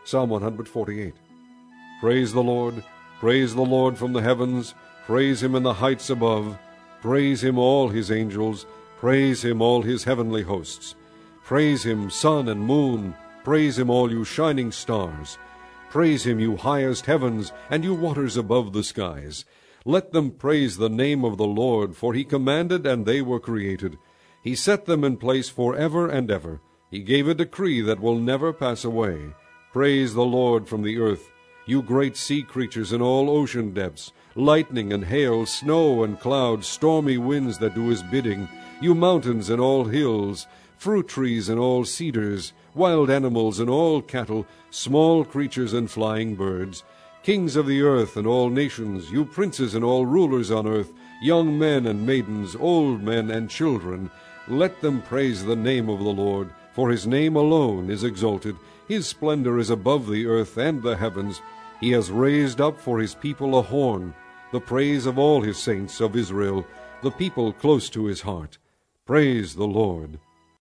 Psalm 148. Praise the Lord from the heavens, praise him in the heights above, praise him all his angels, praise him all his heavenly hosts. Praise him, sun and moon, praise him all you shining stars. Praise him, you highest heavens, and you waters above the skies. Let them praise the name of the Lord, for he commanded, and they were created. He set them in place forever and ever. He gave a decree that will never pass away. Praise the Lord from the earth, you great sea creatures in all ocean depths, lightning and hail, snow and clouds, stormy winds that do his bidding, you mountains and all hills, fruit trees and all cedars, wild animals and all cattle, small creatures and flying birds, kings of the earth and all nations, you princes and all rulers on earth, young men and maidens, old men and children. Let them praise the name of the Lord, for his name alone is exalted. His splendor is above the earth and the heavens. He has raised up for his people a horn, the praise of all his saints of Israel, the people close to his heart. Praise the Lord.